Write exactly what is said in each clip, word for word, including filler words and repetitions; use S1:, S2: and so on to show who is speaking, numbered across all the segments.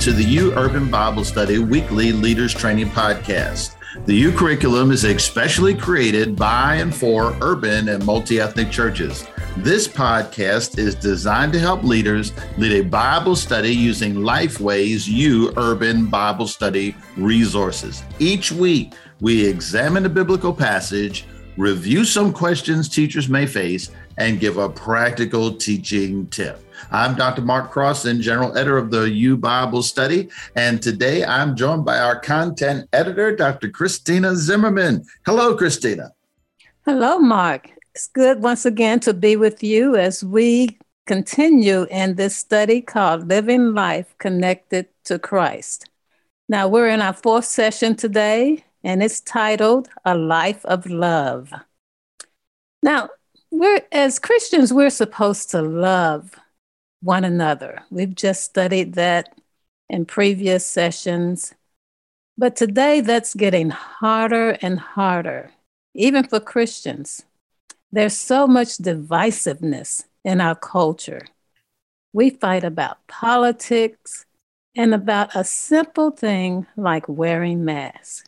S1: to the U Urban Bible Study Weekly Leaders Training Podcast. The U curriculum is especially created by and for urban and multi-ethnic churches. This podcast is designed to help leaders lead a Bible study using Lifeway's U Urban Bible Study resources. Each week, we examine a biblical passage, review some questions teachers may face, and give a practical teaching tip. I'm Doctor Mark Crossan, General Editor of the U Bible Study, and today I'm joined by our content editor, Doctor Christina Zimmerman. Hello, Christina.
S2: Hello, Mark. It's good once again to be with you as we continue in this study called Living Life Connected to Christ. Now, we're in our fourth session today, and it's titled A Life of Love. Now, we're as Christians, we're supposed to love one another. We've just studied that in previous sessions. But today, that's getting harder and harder, even for Christians. There's so much divisiveness in our culture. We fight about politics and about a simple thing like wearing masks.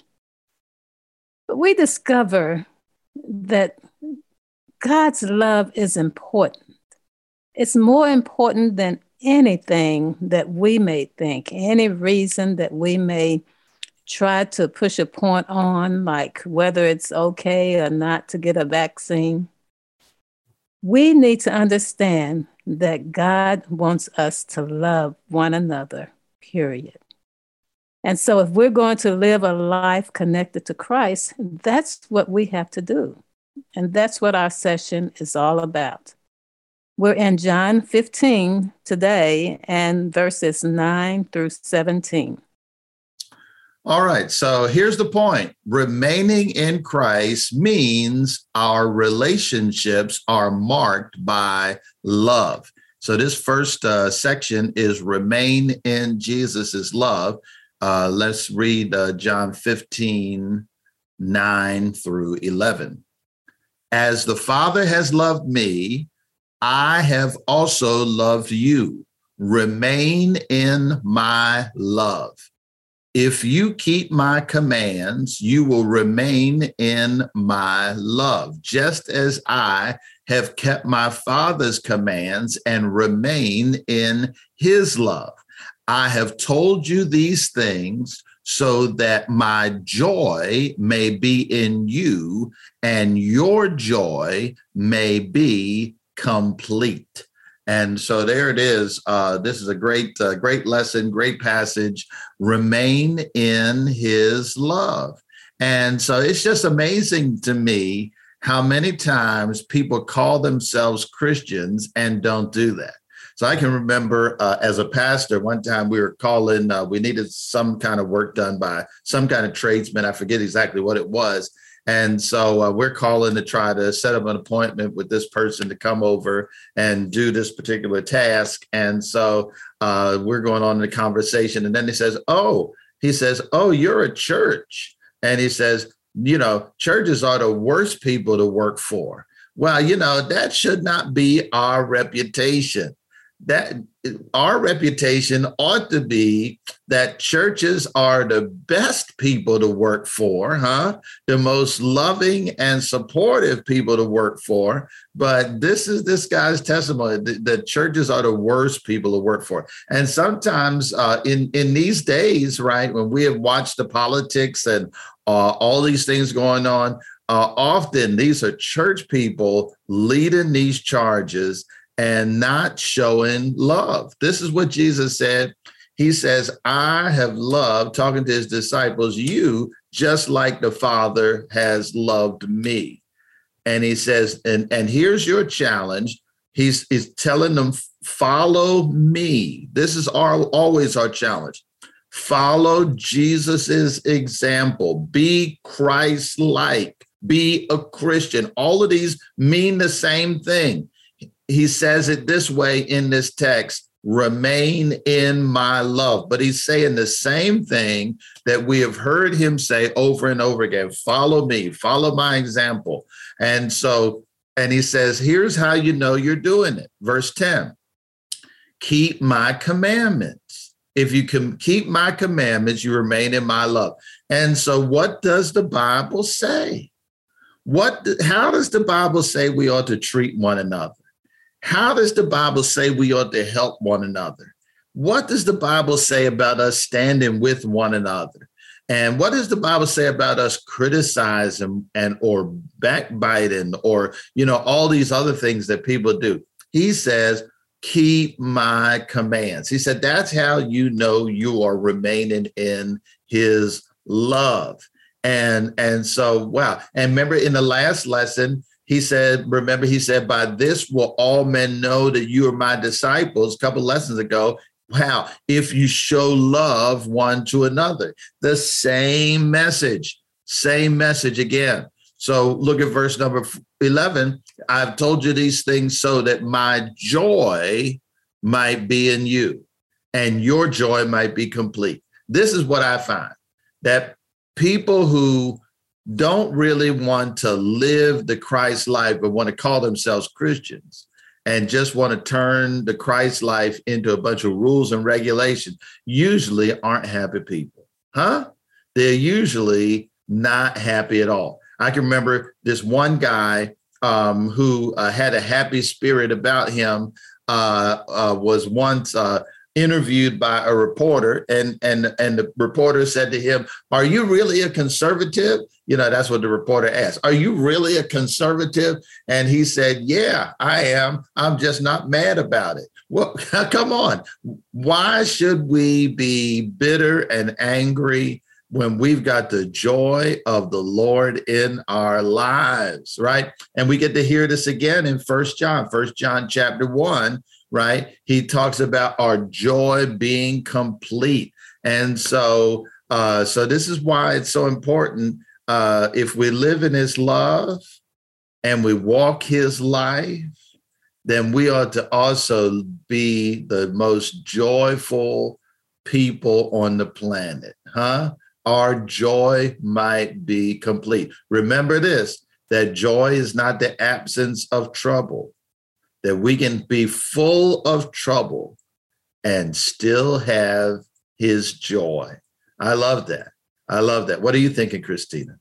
S2: But we discover that God's love is important. It's more important than anything that we may think, any reason that we may try to push a point on, like whether it's okay or not to get a vaccine. We need to understand that God wants us to love one another, period. And so if we're going to live a life connected to Christ, that's what we have to do. And that's what our session is all about. We're in John fifteen today and verses nine through seventeen.
S1: All right, so here's the point. Remaining in Christ means our relationships are marked by love. So this first uh, section is remain in Jesus's love. Uh, let's read uh, John fifteen, nine through eleven. As the Father has loved me, I have also loved you. Remain in my love. If you keep my commands, you will remain in my love, just as I have kept my Father's commands and remain in his love. I have told you these things so that my joy may be in you and your joy may be complete. And so there it is. Uh, this is a great, uh, great lesson, great passage. Remain in his love. And so it's just amazing to me how many times people call themselves Christians and don't do that. So I can remember uh, as a pastor, one time we were calling, uh, we needed some kind of work done by some kind of tradesman. I forget exactly what it was. And so uh, we're calling to try to set up an appointment with this person to come over and do this particular task. And so uh, we're going on in the conversation. And then he says, oh, he says, oh, you're a church. And he says, you know, churches are the worst people to work for. Well, you know, that should not be our reputation. That our reputation ought to be that churches are the best people to work for, huh? The most loving and supportive people to work for. But this is this guy's testimony that, that churches are the worst people to work for. And sometimes uh, in, in these days, right, when we have watched the politics and uh, all these things going on, uh, often these are church people leading these charges and not showing love. This is what Jesus said. He says, I have loved, talking to his disciples, you just like the Father has loved me. And he says, and, and here's your challenge. He's, he's telling them, follow me. This is our always our challenge. Follow Jesus's example. Be Christ-like. Be a Christian. All of these mean the same thing. He says it this way in this text, remain in my love. But he's saying the same thing that we have heard him say over and over again, follow me, follow my example. And so, and he says, here's how you know you're doing it. Verse ten, keep my commandments. If you can keep my commandments, you remain in my love. And so what does the Bible say? What, how does the Bible say we ought to treat one another? How does the Bible say we ought to help one another? What does the Bible say about us standing with one another? And what does the Bible say about us criticizing and or backbiting or, you know, all these other things that people do? He says, keep my commands. He said, that's how you know you are remaining in his love. And, and so, wow. And remember in the last lesson, he said, remember, he said, by this will all men know that you are my disciples a couple lessons ago. Wow. If you show love one to another, the same message, same message again. So look at verse number eleven. I've told you these things so that my joy might be in you and your joy might be complete. This is what I find, that people who don't really want to live the Christ life, but want to call themselves Christians and just want to turn the Christ life into a bunch of rules and regulations, usually aren't happy people, huh? They're usually not happy at all. I can remember this one guy um, who uh, had a happy spirit about him, uh, uh, was once uh, interviewed by a reporter, and and and the reporter said to him, "Are you really a conservative?" You know, that's what the reporter asked. "Are you really a conservative?" And he said, "Yeah, I am. I'm just not mad about it." Well, come on. Why should we be bitter and angry when we've got the joy of the Lord in our lives, right? And we get to hear this again in First John, First John chapter one, right? He talks about our joy being complete. And so, uh, so this is why it's so important. Uh, if we live in his love and we walk his life, then we ought to also be the most joyful people on the planet, huh? Our joy might be complete. Remember this, that joy is not the absence of trouble, that we can be full of trouble and still have his joy. I love that. I love that. What are you thinking, Christina?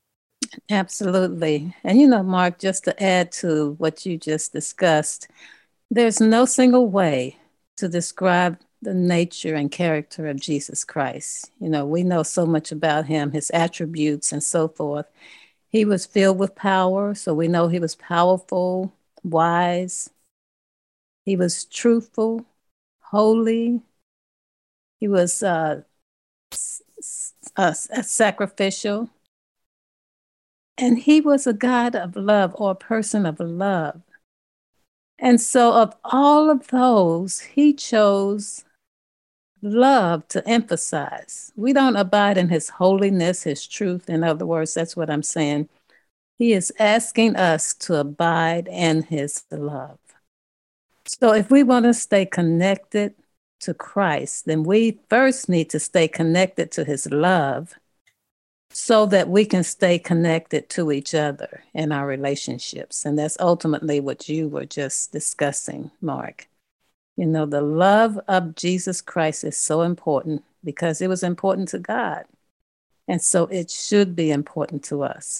S2: Absolutely. And you know, Mark, just to add to what you just discussed, there's no single way to describe the nature and character of Jesus Christ. You know, we know so much about him, his attributes and so forth. He was filled with power, so we know he was powerful, wise. He was truthful, holy. He was uh, uh, sacrificial. And he was a God of love, or a person of love. And so of all of those, he chose love to emphasize. We don't abide in his holiness, his truth. In other words, that's what I'm saying. He is asking us to abide in his love. So if we want to stay connected to Christ, then we first need to stay connected to his love so that we can stay connected to each other in our relationships. And that's ultimately what you were just discussing, Mark. You know, the love of Jesus Christ is so important because it was important to God. And so it should be important to us.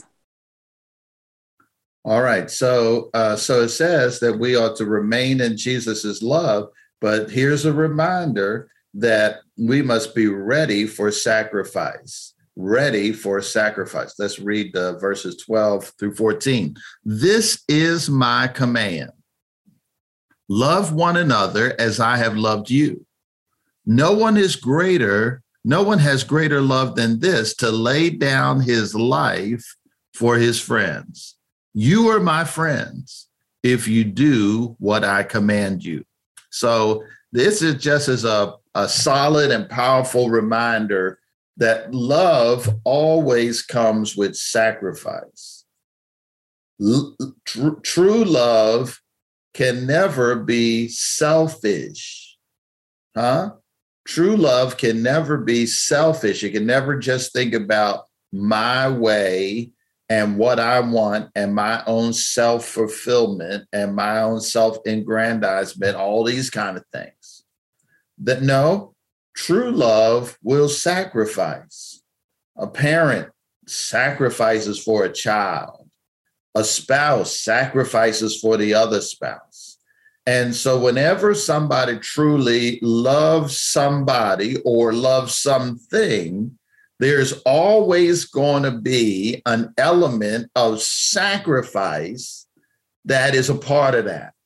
S1: All right. So, uh, so it says that we ought to remain in Jesus's love, but here's a reminder that we must be ready for sacrifice. Ready for sacrifice. Let's read uh, verses twelve through fourteen. This is my command. Love one another as I have loved you. No one is greater, no one has greater love than this, to lay down his life for his friends. You are my friends if you do what I command you. So this is just as a, a solid and powerful reminder that love always comes with sacrifice. L- tr- true love can never be selfish, huh? True love can never be selfish. It can never just think about my way and what I want and my own self-fulfillment and my own self-aggrandizement, all these kind of things. That no, True love will sacrifice. A parent sacrifices for a child. A spouse sacrifices for the other spouse. And so whenever somebody truly loves somebody or loves something, there's always going to be an element of sacrifice that is a part of that.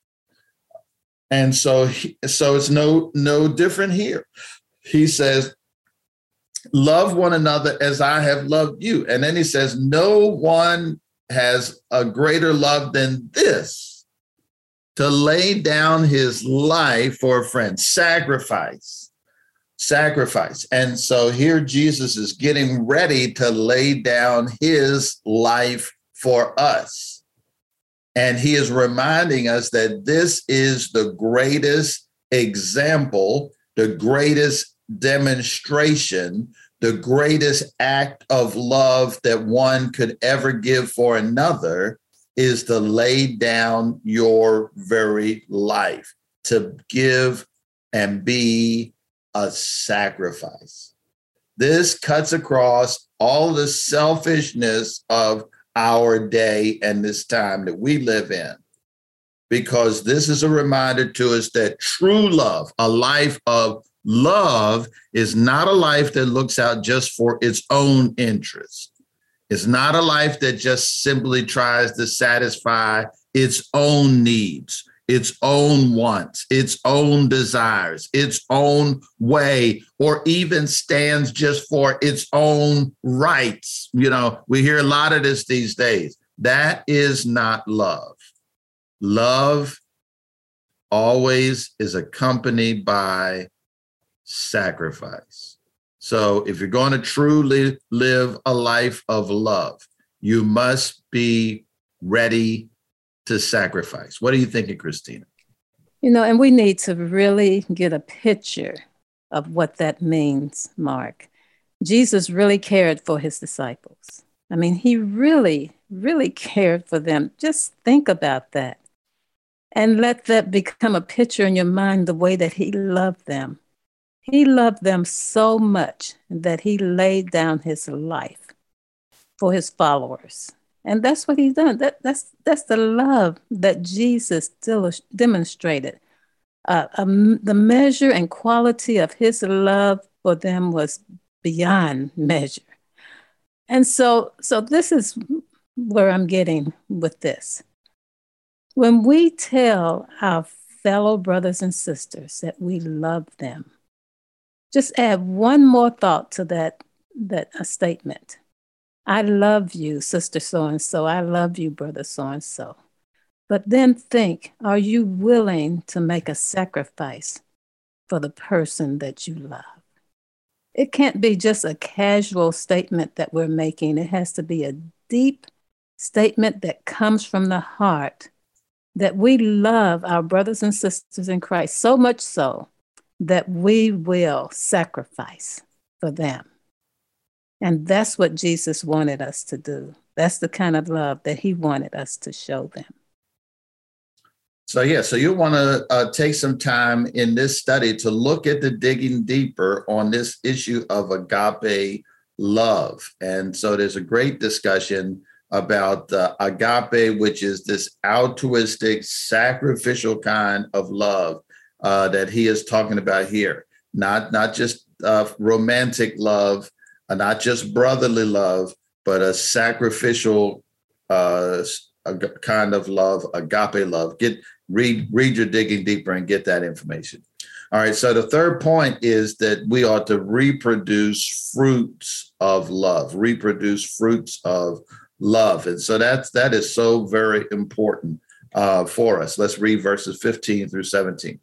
S1: And so, so it's no, no different here. He says, love one another as I have loved you. And then he says, no one has a greater love than this, to lay down his life for a friend. Sacrifice, sacrifice. And so here Jesus is getting ready to lay down his life for us. And he is reminding us that this is the greatest example, the greatest demonstration, the greatest act of love that one could ever give for another is to lay down your very life, to give and be a sacrifice. This cuts across all the selfishness of our day and this time that we live in, because this is a reminder to us that true love, a life of love, is not a life that looks out just for its own interest. It's not a life that just simply tries to satisfy its own needs, its own wants, its own desires, its own way, or even stands just for its own rights. You know, we hear a lot of this these days. That is not love. Love always is accompanied by sacrifice. So if you're going to truly live a life of love, you must be ready to sacrifice. What are you thinking, Christina?
S2: You know, and we need to really get a picture of what that means, Mark. Jesus really cared for his disciples. I mean, he really, really cared for them. Just think about that. And let that become a picture in your mind, the way that he loved them. He loved them so much that he laid down his life for his followers. And that's what he's done. That, that's, that's the love that Jesus still demonstrated. Uh, um, the measure and quality of his love for them was beyond measure. And so, so this is where I'm getting with this. When we tell our fellow brothers and sisters that we love them, just add one more thought to that, that a statement. I love you, sister so-and-so. I love you, brother so-and-so. But then think, are you willing to make a sacrifice for the person that you love? It can't be just a casual statement that we're making. It has to be a deep statement that comes from the heart, that we love our brothers and sisters in Christ so much so that we will sacrifice for them. And that's what Jesus wanted us to do. That's the kind of love that he wanted us to show them.
S1: So, yeah, so you want to uh, take some time in this study to look at the digging deeper on this issue of agape love. And so there's a great discussion about uh, agape, which is this altruistic, sacrificial kind of love uh, that he is talking about here. Not, not just uh, romantic love, uh, not just brotherly love, but a sacrificial uh, a kind of love, agape love. Get read, read your digging deeper and get that information. All right. So the third point is that we ought to reproduce fruits of love, reproduce fruits of love. And so that's, that is so very important uh, for us. Let's read verses fifteen through seventeen.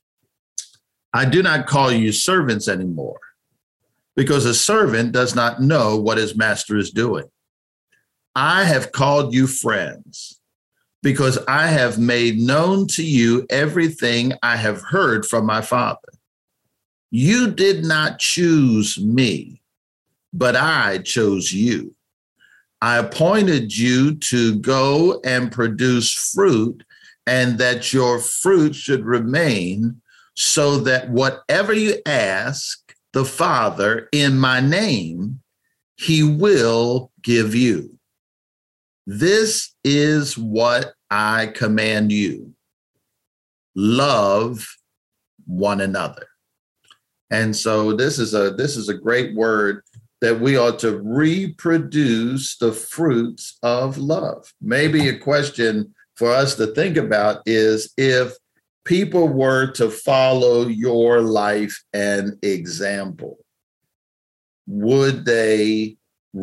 S1: I do not call you servants anymore, because a servant does not know what his master is doing. I have called you friends, because I have made known to you everything I have heard from my Father. You did not choose me, but I chose you. I appointed you to go and produce fruit, and that your fruit should remain, so that whatever you ask the Father in my name, he will give you. This is what I command you. Love one another. And so this is a this is a great word that we ought to reproduce the fruits of love. Maybe a question for us to think about is, if people were to follow your life and example, would they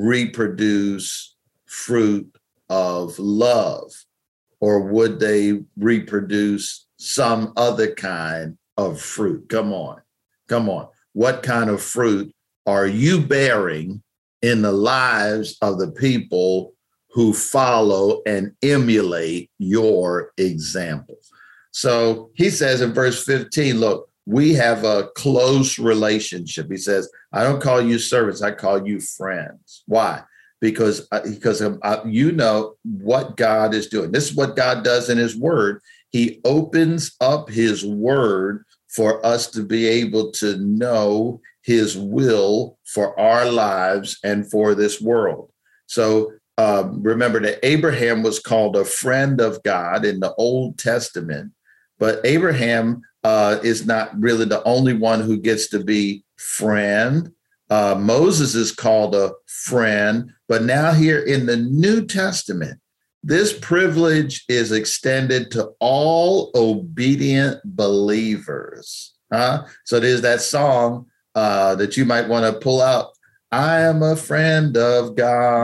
S1: reproduce fruit of love, or would they reproduce some other kind of fruit? Come on, come on. What kind of fruit are you bearing in the lives of the people who follow and emulate your example? So he says in verse fifteen, look, we have a close relationship. He says, I don't call you servants, I call you friends. Why? Because, because uh, you know what God is doing. This is what God does in his word. He opens up his word for us to be able to know his will for our lives and for this world. So um, remember that Abraham was called a friend of God in the Old Testament, but Abraham uh, is not really the only one who gets to be friend. Uh, Moses is called a friend, but now here in the New Testament, this privilege is extended to all obedient believers. Huh? So there's that song uh, that you might want to pull out. I am a friend of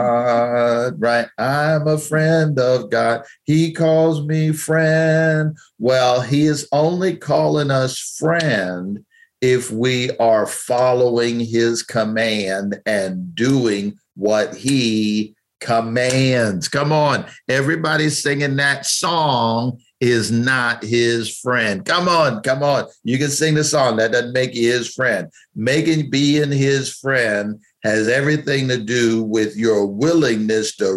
S1: God, right? I'm a friend of God. He calls me friend. Well, he is only calling us friend if we are following his command and doing what he commands. Come on, everybody singing that song is not his friend. Come on, come on. You can sing the song. That doesn't make you his friend. Making being his friend has everything to do with your willingness to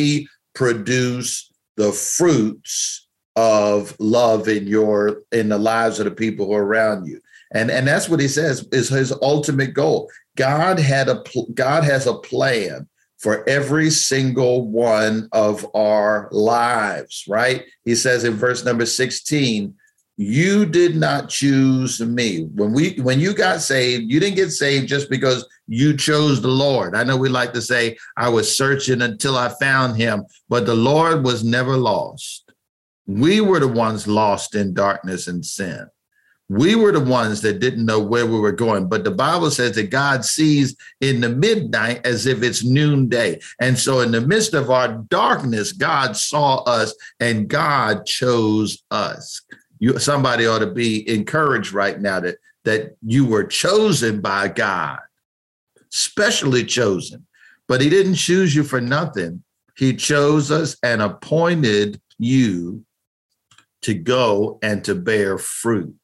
S1: reproduce the fruits of love in your in the lives of the people who are around you. And, and that's what he says is his ultimate goal. God had a God has a plan for every single one of our lives, right? He says in verse number sixteen, you did not choose me. When we when you got saved, you didn't get saved just because you chose the Lord. I know we like to say, I was searching until I found him, but the Lord was never lost. We were the ones lost in darkness and sin. We were the ones that didn't know where we were going. But the Bible says that God sees in the midnight as if it's noonday. And so in the midst of our darkness, God saw us and God chose us. You, somebody ought to be encouraged right now that, that you were chosen by God, specially chosen. But he didn't choose you for nothing. He chose us and appointed you to go and to bear fruit.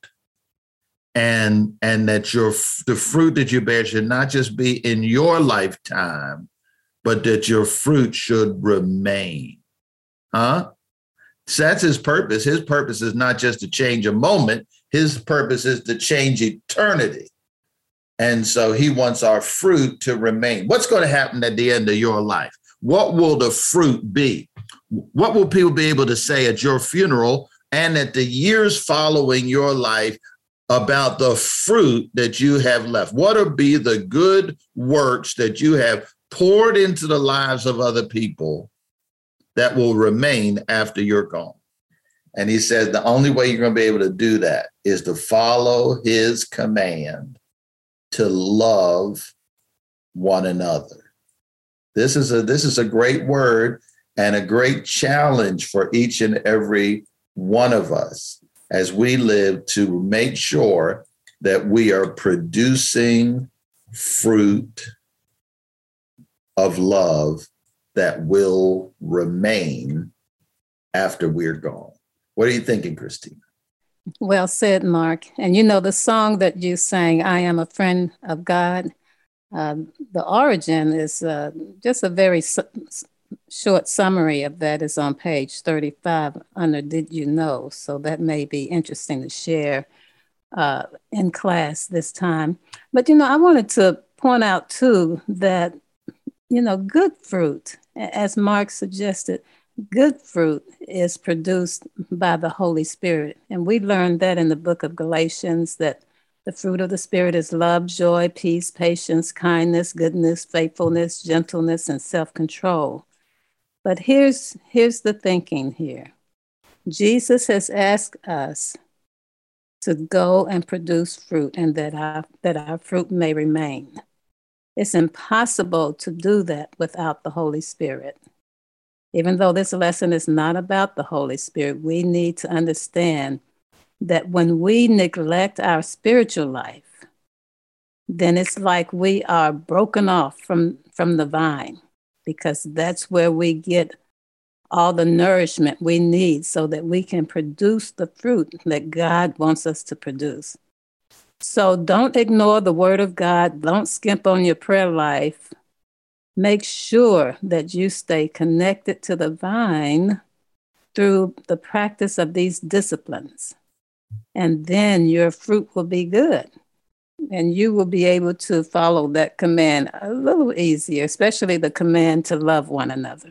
S1: And, and that your the fruit that you bear should not just be in your lifetime, but that your fruit should remain. Huh? So that's his purpose. His purpose is not just to change a moment. His purpose is to change eternity. And so he wants our fruit to remain. What's going to happen at the end of your life? What will the fruit be? What will people be able to say at your funeral and at the years following your life about the fruit that you have left? What will be the good works that you have poured into the lives of other people that will remain after you're gone? And he says the only way you're going to be able to do that is to follow his command to love one another. This is a this is a great word and a great challenge for each and every one of us as we live to make sure that we are producing fruit of love that will remain after we're gone. What are you thinking, Christina?
S2: Well said, Mark. And you know, the song that you sang, I Am a Friend of God, uh, the origin is uh, just a very su- short summary of that is on page thirty-five under Did You Know? So that may be interesting to share uh, in class this time. But, you know, I wanted to point out, too, that, you know, good fruit, as Mark suggested, good fruit is produced by the Holy Spirit. And we learned that in the book of Galatians, that the fruit of the Spirit is love, joy, peace, patience, kindness, goodness, faithfulness, gentleness, and self-control. But here's, here's the thinking here. Jesus has asked us to go and produce fruit, and that our, that our fruit may remain. It's impossible to do that without the Holy Spirit. Even though this lesson is not about the Holy Spirit, we need to understand that when we neglect our spiritual life, then it's like we are broken off from, from the vine, because that's where we get all the nourishment we need so that we can produce the fruit that God wants us to produce. So don't ignore the word of God. Don't skimp on your prayer life. Make sure that you stay connected to the vine through the practice of these disciplines. And then your fruit will be good. And you will be able to follow that command a little easier, especially the command to love one another.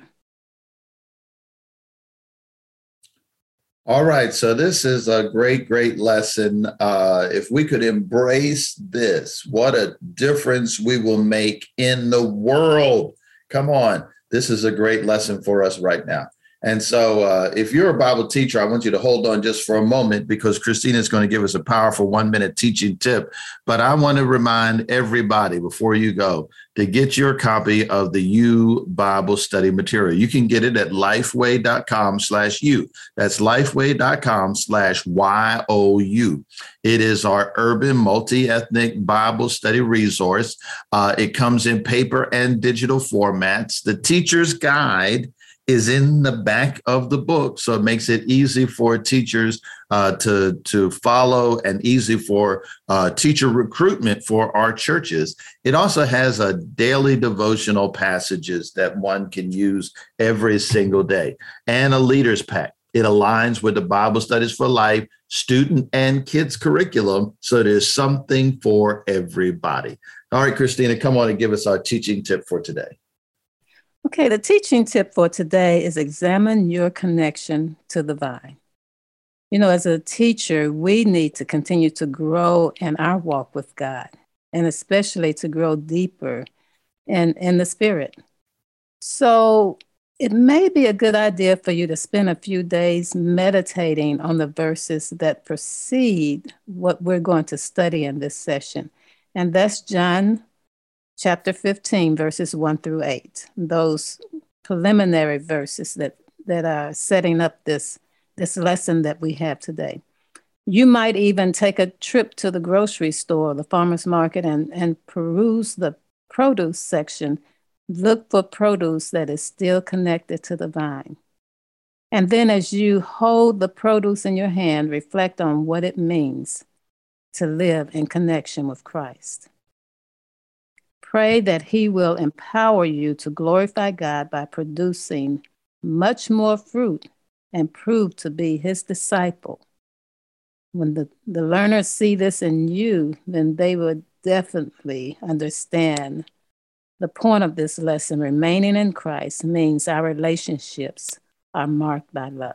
S1: All right, so this is a great, great lesson. Uh, if we could embrace this, what a difference we will make in the world. Come on, this is a great lesson for us right now. And so uh, if you're a Bible teacher, I want you to hold on just for a moment, because Christina is going to give us a powerful one minute teaching tip. But I want to remind everybody before you go to get your copy of the U Bible study material. You can get it at lifeway.com slash U. That's lifeway.com slash Y O U. It is our urban multi-ethnic Bible study resource. Uh, it comes in paper and digital formats. The teacher's guide is in the back of the book, so it makes it easy for teachers uh, to, to follow and easy for uh, teacher recruitment for our churches. It also has a daily devotional passages that one can use every single day, and a leader's pack. It aligns with the Bible Studies for Life student and kids curriculum, so there's something for everybody. All right, Christina, come on and give us our teaching tip for today.
S2: Okay, the teaching tip for today is examine your connection to the vine. You know, as a teacher, we need to continue to grow in our walk with God, and especially to grow deeper in, in the Spirit. So it may be a good idea for you to spend a few days meditating on the verses that precede what we're going to study in this session. And that's John chapter fifteen, verses one through eight, those preliminary verses that, that are setting up this, this lesson that we have today. You might even take a trip to the grocery store, the farmer's market, and, and peruse the produce section. Look for produce that is still connected to the vine. And then as you hold the produce in your hand, reflect on what it means to live in connection with Christ. Pray that he will empower you to glorify God by producing much more fruit and prove to be his disciple. When the, the learners see this in you, then they will definitely understand the point of this lesson. Remaining in Christ means our relationships are marked by love.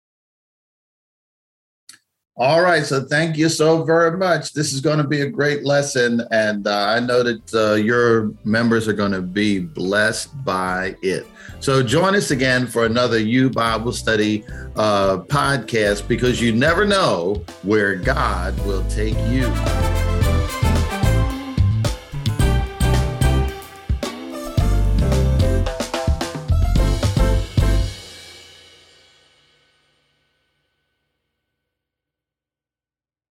S1: All right, so thank you so very much. This is going to be a great lesson, and uh, I know that uh, your members are going to be blessed by it. So join us again for another U Bible Study uh, podcast, because you never know where God will take you.